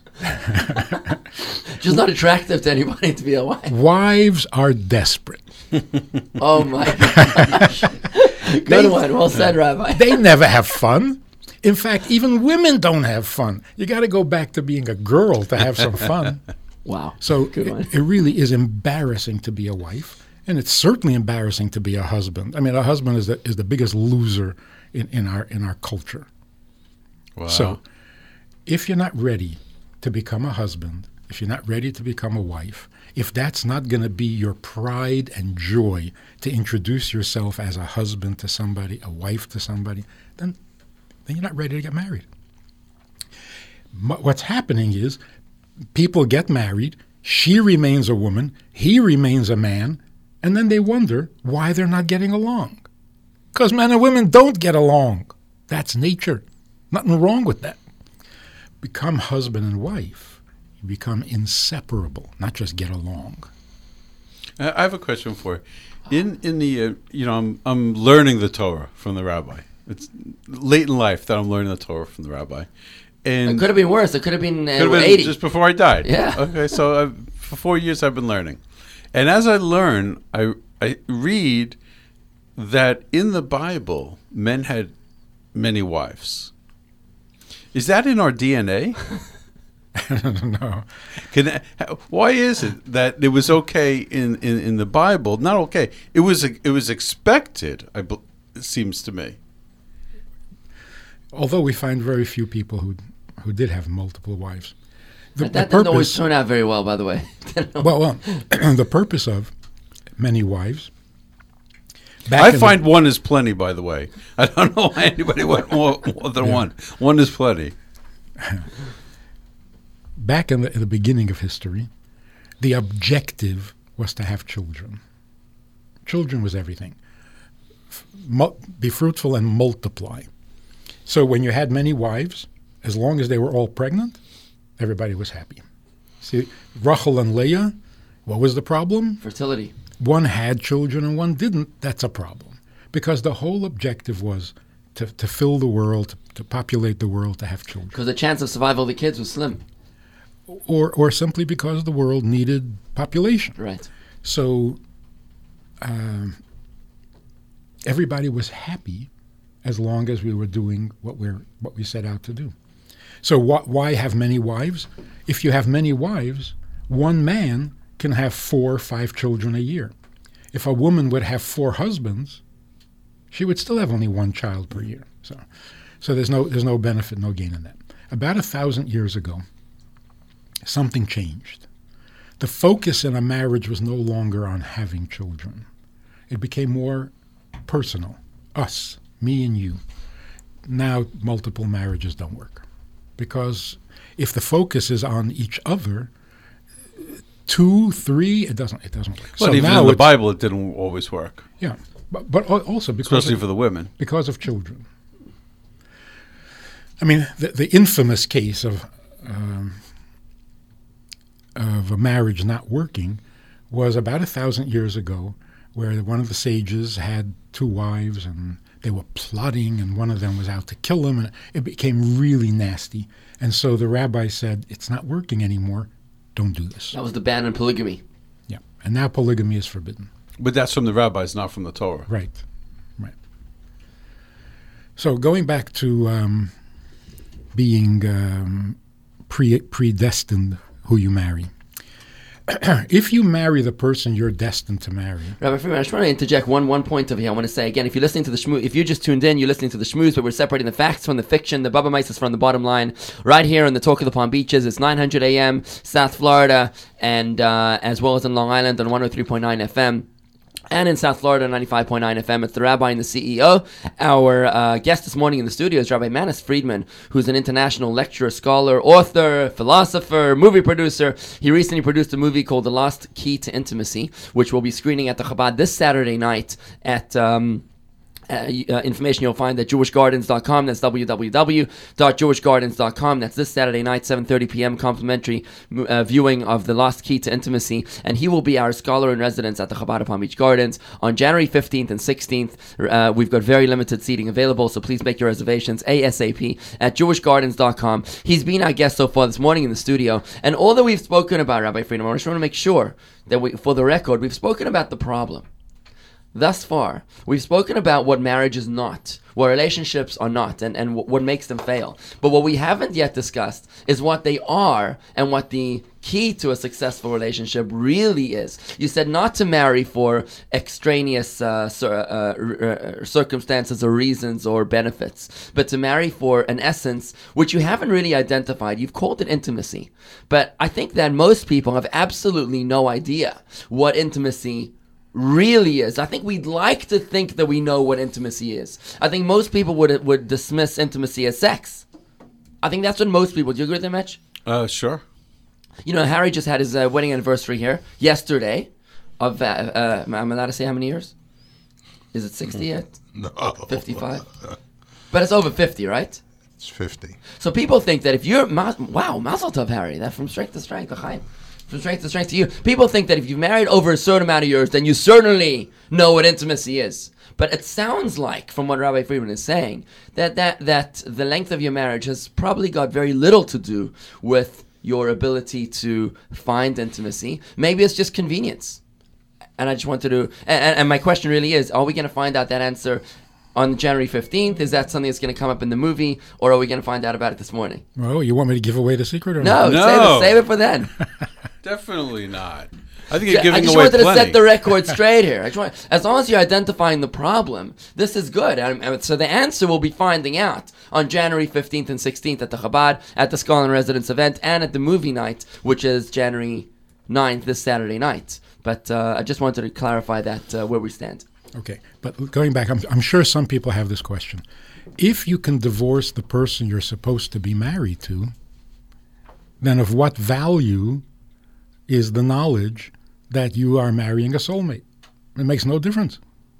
Just not attractive to anybody to be a wife. Wives are desperate. Oh my gosh. Good They- one. Well said, Rabbi. They never have fun. In fact, even women don't have fun. You got to go back to being a girl to have some fun. Wow. So Good one. it, it really is embarrassing to be a wife, and it's certainly embarrassing to be a husband. I mean, a husband is the, is the biggest loser in, in our in our culture. Wow. So if you're not ready to become a husband, if you're not ready to become a wife, if that's not going to be your pride and joy to introduce yourself as a husband to somebody, a wife to somebody, then then you're not ready to get married. M- What's happening is people get married, she remains a woman, he remains a man, and then they wonder why they're not getting along. Because men and women don't get along. That's nature. Nothing wrong with that. Become husband and wife. You become inseparable, not just get along. I I have a question for you. In in the uh, you know I'm I'm learning the Torah from the rabbi. It's late in life that I'm learning the Torah from the rabbi, and It could have been worse. It could have been, uh, could have been eighty. just before I died. Yeah. Okay. So I've, for four years I've been learning, and as I learn, I I read that in the Bible men had many wives. Is that in our D N A? No. Can, why is it that it was okay in, in, in the Bible? Not okay. It was it was expected. I bel- it seems to me. Although we find very few people who who did have multiple wives. The, That, that the didn't always purpose, turn out very well, by the way. well, well the purpose of many wives. back I in the- find one is plenty. By the way, I don't know why anybody went more, more than Yeah. one. One is plenty. back in the, in the beginning of history, the objective was to have children. Children was everything. F- mu- be fruitful and multiply. So when you had many wives, as long as they were all pregnant, everybody was happy. See, Rachel and Leah, what was the problem? Fertility. One had children and one didn't. That's a problem. Because the whole objective was to, to fill the world, to, to populate the world, to have children. Because the chance of survival of the kids was slim. Or, or simply because the world needed population. Right. So um, everybody was happy as long as we were doing what we're what we set out to do. So wh- why have many wives? If you have many wives, one man can have four or five children a year. If a woman would have four husbands, she would still have only one child per year. So, so there's no there's no benefit, no gain in that. About a thousand years ago, something changed. The focus in a marriage was no longer on having children. It became more personal. Us, me and you. Now multiple marriages don't work. Because if the focus is on each other, two, three, it doesn't it doesn't work. But so even now in the it's- Bible, it didn't always work, Yeah. But, but al- also because especially of, for the women. because of children. I mean, the, the infamous case of um, of a marriage not working was about a thousand years ago, where one of the sages had two wives and they were plotting, and one of them was out to kill him, and it became really nasty. And so the rabbi said, "It's not working anymore. Don't do this." That was the ban on polygamy. Yeah, and now polygamy is forbidden. But that's from the rabbis, not from the Torah. Right, right. So going back to um, being um, pre- predestined who you marry. If you marry the person you're destined to marry. Rabbi Friedman, I just want to interject one one point over here. I want to say again, if you're listening to the shmoo, if you just tuned in, you're listening to the shmooze, but we're separating the facts from the fiction. The Baba Mice is from the bottom line, right here on the Talk of the Palm Beaches. It's nine hundred A M, South Florida, and uh, as well as in Long Island on one oh three point nine F M. And in South Florida, ninety-five point nine F M. It's the Rabbi and the C E O. Our uh, guest this morning in the studio is Rabbi Manis Friedman, who's an international lecturer, scholar, author, philosopher, movie producer. He recently produced a movie called The Lost Key to Intimacy, which will be screening at the Chabad this Saturday night at... Um, Uh, uh, information you'll find at jewish gardens dot com. That's w w w dot jewish gardens dot com. That's this Saturday night, seven thirty p.m. complimentary uh, viewing of The Lost Key to Intimacy. And he will be our scholar in residence at the Chabad of Palm Beach Gardens on January fifteenth and sixteenth. Uh, we've got very limited seating available, so please make your reservations ASAP at jewish gardens dot com. He's been our guest so far this morning in the studio. And all that we've spoken about, Rabbi Friedman, I just want to make sure that we, for the record, we've spoken about the problem. Thus far, we've spoken about what marriage is not, what relationships are not, and, and w- what makes them fail. But what we haven't yet discussed is what they are and what the key to a successful relationship really is. You said not to marry for extraneous uh, cir- uh, r- r- circumstances or reasons or benefits, but to marry for an essence which you haven't really identified. You've called it intimacy. But I think that most people have absolutely no idea what intimacy really is. I think we'd like to think that we know what intimacy is. I think most people would would dismiss intimacy as sex. I think that's what most people. Do you agree with that, Mitch? Uh, sure. You know, Harry just had his uh, wedding anniversary here yesterday. Of uh, uh, I'm allowed to say how many years? Is it sixty yet? No. fifty-five? But it's over fifty, right? It's fifty. So people think that if you're ma- wow, Mazel Tov, Harry. That from strength to strength, l'chaim. From strength to strength to you. People think that if you've married over a certain amount of years, then you certainly know what intimacy is. But it sounds like, from what Rabbi Friedman is saying, that, that, that the length of your marriage has probably got very little to do with your ability to find intimacy. Maybe it's just convenience. And I just wanted to... And, and my question really is, are we going to find out that answer on January fifteenth? Is that something that's going to come up in the movie? Or are we going to find out about it this morning? Well, you want me to give away the secret or No, not? No. Save, it, save it for then. Definitely not. I think you're giving I just away wanted plenty. to set the record straight here. I just want, as long as you're identifying the problem, this is good. And, and so the answer we'll be finding out on January fifteenth and sixteenth at the Chabad, at the Scholar in Residence event, and at the movie night, which is January ninth, this Saturday night. But uh, I just wanted to clarify that uh, where we stand. Okay, but going back, I'm, I'm sure some people have this question. If you can divorce the person you're supposed to be married to, then of what value is the knowledge that you are marrying a soulmate. It makes no difference.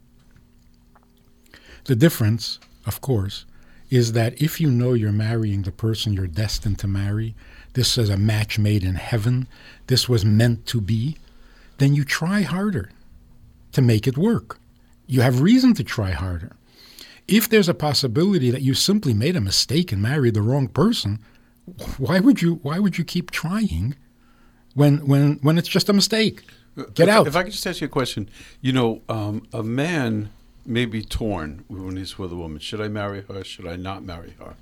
The difference, of course, is that if you know you're marrying the person you're destined to marry, this is a match made in heaven, this was meant to be, then you try harder to make it work. You have reason to try harder. If there's a possibility that you simply made a mistake and married the wrong person, why would you why would you keep trying when when when it's just a mistake? Get if, out. If I could just ask you a question. You know, um, a man may be torn when he's with a woman. Should I marry her? Should I not marry her?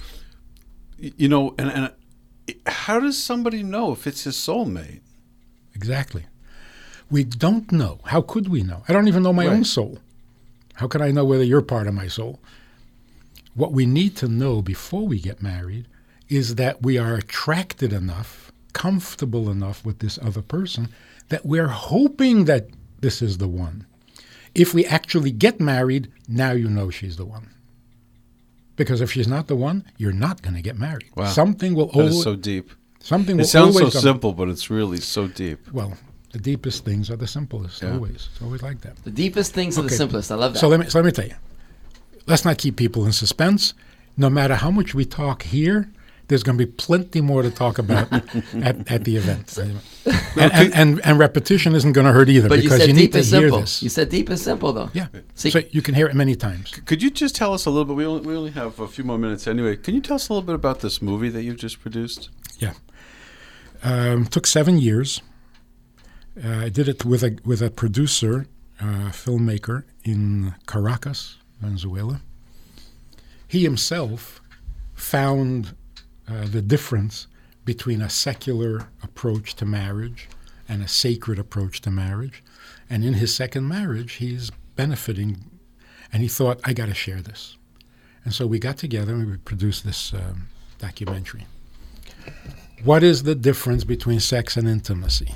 You know, and, and how does somebody know if it's his soulmate? Exactly. We don't know. How could we know? I don't even know my Right. own soul. How can I know whether you're part of my soul? What we need to know before we get married is that we are attracted enough, comfortable enough with this other person that we're hoping that this is the one. If we actually get married, now you know she's the one. Because if she's not the one, you're not going to get married. Wow. Something will That always is so deep. something It will sounds so always come. simple, but it's really so deep. Well, the deepest things are the simplest. Yeah. Always, it's always like that. The deepest things are the Okay. simplest. I love that. So let me so let me tell you. Let's not keep people in suspense. No matter how much we talk here, there's going to be plenty more to talk about at, at the event. And, and, and, and repetition isn't going to hurt either but you because said you need deep to is hear simple. this. You said deep is simple, though. Yeah. See- So you can hear it many times. Could you just tell us a little bit? We only, we only have a few more minutes anyway. Can you tell us a little bit about this movie that you've just produced? Yeah. Um, took seven years. Uh, I did it with a with a producer, uh, filmmaker in Caracas, Venezuela. He himself found uh, the difference between a secular approach to marriage and a sacred approach to marriage. And in his second marriage, he's benefiting, and he thought, I got to share this. And so we got together and we produced this um, documentary. What is the difference between sex and intimacy?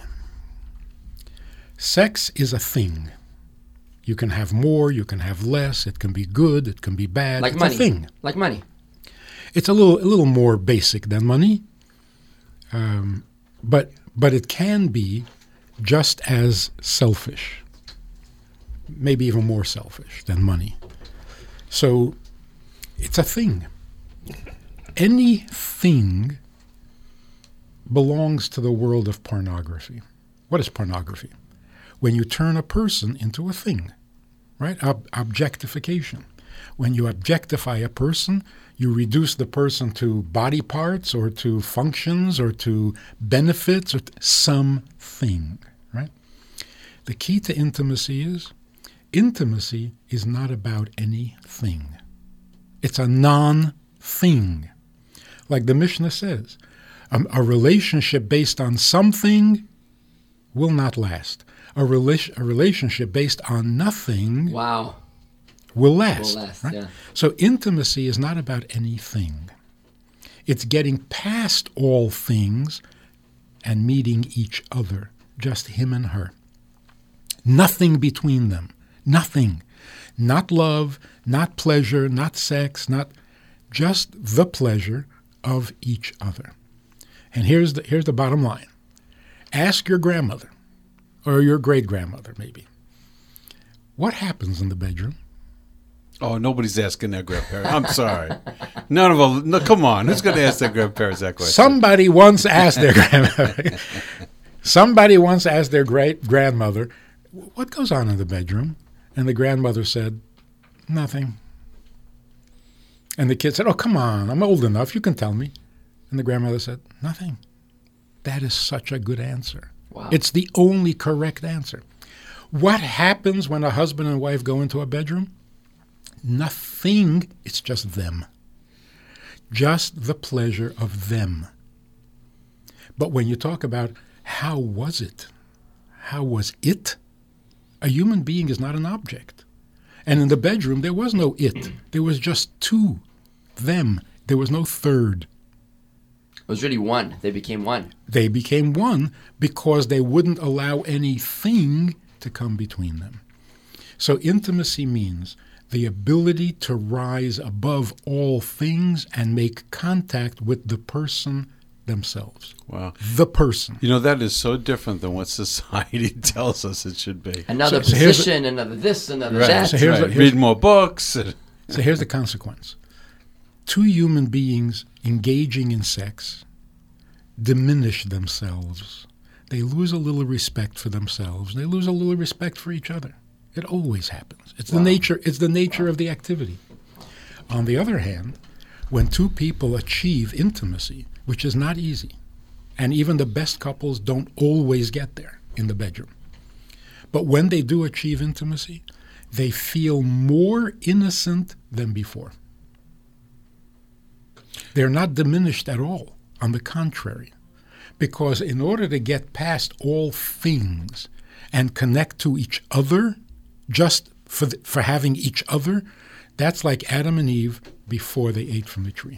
Sex is a thing. You can have more, you can have less, it can be good, it can be bad. Like it's money. a thing. Like money. It's a little a little more basic than money, um, but but it can be just as selfish, maybe even more selfish than money. So it's a thing. Anything belongs to the world of pornography. What is pornography? When you turn a person into a thing, right? Ob- objectification. When you objectify a person, you reduce the person to body parts or to functions or to benefits or to something, right? The key to intimacy is intimacy is not about anything. It's a non-thing. Like the Mishnah says, a, a relationship based on something will not last. A, rela- a relationship based on nothing Wow. will last. Will last, right? yeah. So intimacy is not about anything. It's getting past all things and meeting each other, just him and her. Nothing between them. Nothing. Not love, not pleasure, not sex, not just the pleasure of each other. And here's the here's the bottom line. Ask your grandmother, or your great-grandmother maybe, what happens in the bedroom? Oh, nobody's asking their grandparents. I'm sorry. None of them. No, come on. Who's going to ask their grandparents that question? Somebody once asked their grandmother, somebody once asked their great-grandmother, what goes on in the bedroom? And the grandmother said, nothing. And the kid said, oh, come on, I'm old enough, you can tell me. And the grandmother said, nothing. That is such a good answer. Wow. It's the only correct answer. What happens when a husband and wife go into a bedroom? Nothing. It's just them. Just the pleasure of them. But when you talk about how was it? How was it? A human being is not an object. And in the bedroom, there was no it. There was just two. Them. There was no third. It was really one. They became one. They became one because they wouldn't allow anything to come between them. So intimacy means the ability to rise above all things and make contact with the person themselves. Wow. The person. You know, that is so different than what society tells us it should be. Another So- so here's position, another this, another Right. that. So here's Right. the- here's- Read more books. So here's the consequence. Two human beings engaging in sex diminish themselves. They lose a little respect for themselves. They lose a little respect for each other. It always happens. It's the nature, it's the nature of the activity. On the other hand, when two people achieve intimacy, which is not easy, and even the best couples don't always get there in the bedroom, but when they do achieve intimacy, they feel more innocent than before. They're not diminished at all. On the contrary, because in order to get past all things and connect to each other, just for the, for having each other, that's like Adam and Eve before they ate from the tree.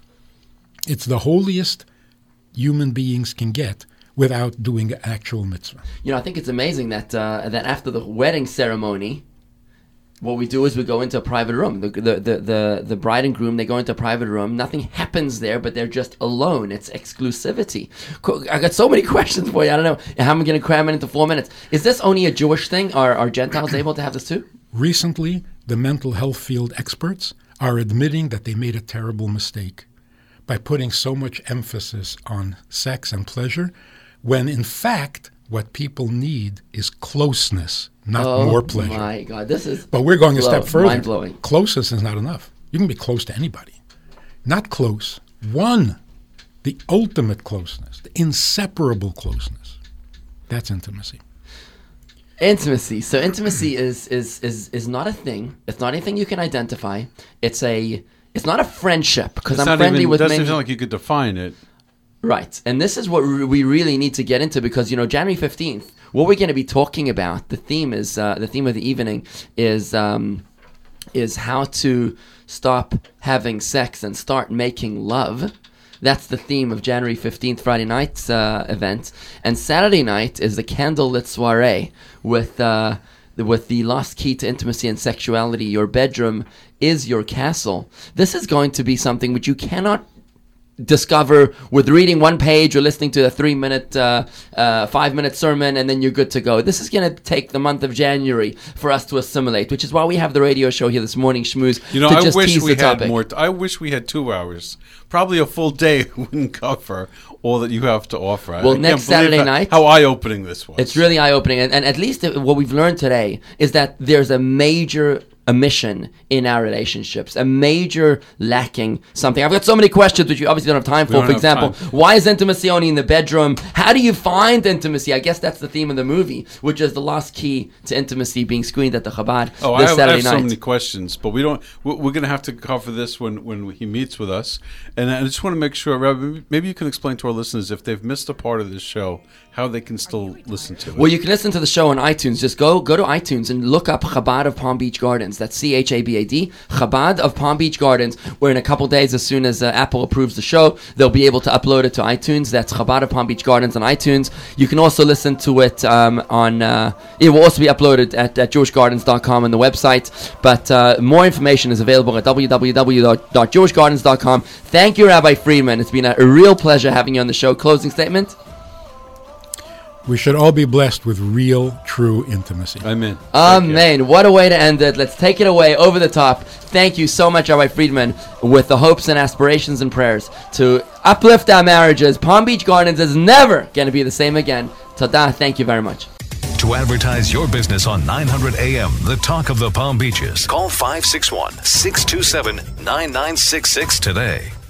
It's the holiest human beings can get without doing an actual mitzvah. You know, I think it's amazing that uh, that after the wedding ceremony, what we do is we go into a private room. The, the the the the bride and groom, they go into a private room. Nothing happens there, but they're just alone. It's exclusivity. Co- I got so many questions for you. I don't know how I'm going to cram it into four minutes. Is this only a Jewish thing? Are are Gentiles able to have this too? Recently, the mental health field experts are admitting that they made a terrible mistake by putting so much emphasis on sex and pleasure, when in fact what people need is closeness, not Oh more pleasure. my God, this is. But we're going a blow- step further. mind-blowing. Closeness is not enough. You can be close to anybody. Not close. One, the ultimate closeness, the inseparable closeness. That's intimacy. Intimacy. So intimacy is is is is not a thing. It's not anything you can identify. It's a. It's not a friendship because It's I'm not friendly even, with doesn't many. sound like you could define it. Right. And this is what re- we really need to get into because, you know, January fifteenth, what we're going to be talking about, the theme is, uh, the theme of the evening is, um, is how to stop having sex and start making love. That's the theme of January fifteenth, Friday night's uh, event. And Saturday night is the candlelit soiree with, uh, the, with the lost key to intimacy and sexuality. Your bedroom is your castle. This is going to be something which you cannot discover with reading one page or listening to a three-minute, uh, uh, five-minute sermon, and then you're good to go. This is going to take the month of January for us to assimilate, which is why we have the radio show here this morning, Shmooze, You know, to I just wish tease we the had topic. more. T- I wish we had two hours. Probably a full day wouldn't cover all that you have to offer. I Well, can't next believe Saturday how, night- how eye-opening this was. It's really eye-opening, and, and at least it- what we've learned today is that there's a major omission in our relationships, a major lacking something. I've got so many questions which you obviously don't have time for. don't For have example, time. why is intimacy only in the bedroom? How do you find intimacy? I guess that's the theme of the movie, which is the lost key to intimacy being screened at the Chabad Oh, I this have, I Saturday have so night. many questions, but we don't. We're, we're going to have to cover this when, when he meets with us. And I just want to make sure, Rabbi, maybe you can explain to our listeners if they've missed a part of this show, how they can still listen to it. Well, you can listen to the show on iTunes. Just go go to iTunes and look up Chabad of Palm Beach Gardens. That's C H A B A D, Chabad of Palm Beach Gardens, where in a couple days, as soon as uh, Apple approves the show, they'll be able to upload it to iTunes. That's Chabad of Palm Beach Gardens on iTunes. You can also listen to it um, on, uh, it will also be uploaded at, at jewish gardens dot com on the website. But uh, more information is available at w w w dot jewish gardens dot com. Thank you, Rabbi Friedman. It's been a, a real pleasure having you on the show. Closing statement? We should all be blessed with real, true intimacy. Amen. Amen. What a way to end it. Let's take it away over the top. Thank you so much, Rabbi Friedman, with the hopes and aspirations and prayers to uplift our marriages. Palm Beach Gardens is never going to be the same again. Tada. Thank you very much. To advertise your business on nine hundred A M, the talk of the Palm Beaches, call five six one, six two seven, nine nine six six today.